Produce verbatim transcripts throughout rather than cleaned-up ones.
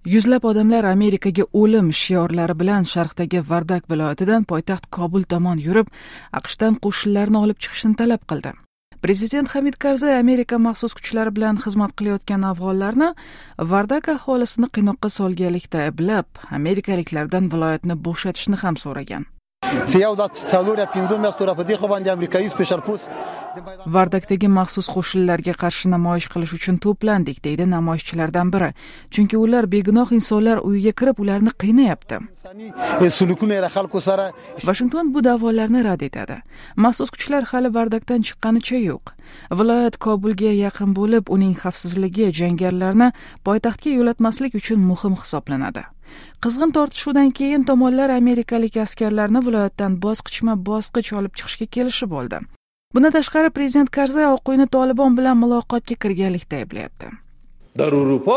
Yuzlab odamlar Amerikaga o'lim shiorlari bilan sharqdagi Vardak viloyatidan poytaxt Kobul tomon yurib, AQShdan qo'shinlarni olib chiqishni talab qildi. Prezident Hamid Karzay Amerika maxsus kuchlari bilan xizmat qilayotgan afg'onlarni Vardak aholisini qiynoqqa solganlikda ayblab, amerikaliklardan viloyatni bo'shatishni ham so'ragan. Vardakdagi maxsus qo'shinlarga qarshi namoyish qilish uchun to'plandik, deydi namoyishchilardan biri. Chunki ular begunoh insonlar uyiga kirib, ularni qiynayapti. Washington bu da'volarni rad etadi. Maxsus kuchlar hali Vardakdan chiqqanicha yo'q. Viloyat Kobulga yaqin bo'lib, uning xavfsizligi jangarilarni poytaxtga yo'latmaslik uchun muhim hisoblanadi. Qizg'in tortishuvdan keyin tomonlar amerikalik askarlarni viloyatdan bosqichma-bosqich olib chiqishga kelishib oldi. Bundan tashqari prezident Karzay Oq uyni Tolibon bilan muloqotga kirganlikda ayblayapti. در اروپا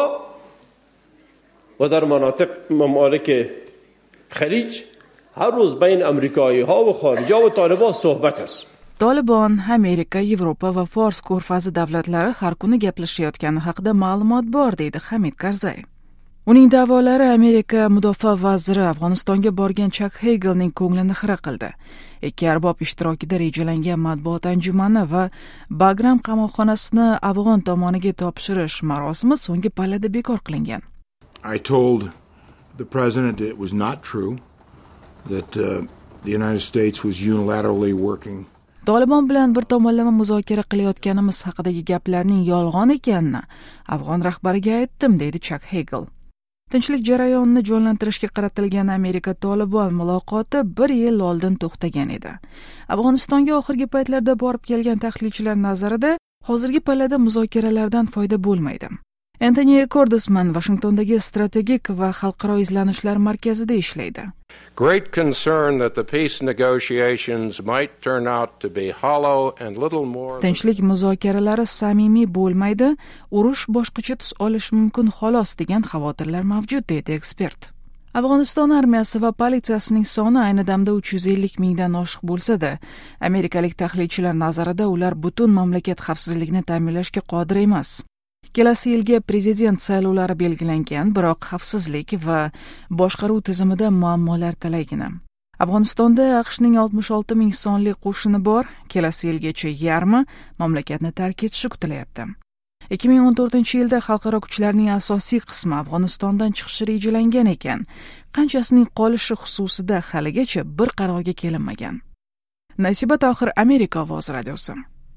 و در مناطق ممالک خلیج هر روز بین امریکایی‌ها و خارجی‌ها و طالبان صحبت است. Tolibon, Amerika, Yevropa va Fors ko'rfazi davlatlari har kuni gaplashayotgani haqida ma'lumot bor, deydi Hamid Karzay. Uning da'volari Amerika mudofaa vaziri Afg'onistonga borgan Chak Hegelning ko'nglini xira qildi. Ikki arbob ishtirokida rejalangan matbuot anjumani va Bagram qamoqxonasini Afg'on tomoniga topshirish marosimi so'nggi pallada bekor qilingan. I told the president it was not true that uh, the United States was unilaterally working. Tolibon bilan bir tomonlama muzokara qilayotganimiz haqidagi gaplarning yolg'on ekanini Afg'on rahbariga aytdim, deydi Chak Hegel. Tinchlik jarayonini jonlantirishga qaratilgan Amerika-Tolibon muloqoti bir yil oldin to'xtagan edi. Afg'onistonga oxirgi paytlarda borib kelgan tahlilchilar nazarida hozirgi pallada muzokaralardan foyda bo'lmaydi. Anthony Cordesman Washingtondagi strategik va xalqaro izlanishlar markazida ishlaydi. Great concern that the peace negotiations might turn out to be hollow and little more. Tinchlik muzokaralari samimiy bo'lmaydi, urush boshqacha tus olishi mumkin xolos degan xavotirlar mavjud, deydi ekspert. Afg'oniston armiyasi va politsiyasining soni ayni damda uch yuz ellik mingdan oshiq bo'lsa-da, amerikalik tahlilchilar nazarida ular butun mamlakat xavfsizligini ta'minlashga qodir emas. Kelasi yilga prezident saylovlari belgilangan, biroq xavfsizlik va boshqaruv tizimida muammolar talaygina. Afg'onistonda AQShning oltmish olti ming sonli qo'shini bor, kelasi yilgacha yarmi mamlakatni tark etishi kutilyapti. ikki ming o'n to'rtinchi yilda xalqaro kuchlarning asosiy qismi Afg'onistondan chiqishi rejalangan ekan, qanchasining qolishi xususida haligacha bir qarorga kelinmagan. Nasiba Tohir, Amerika ovozi radiosi.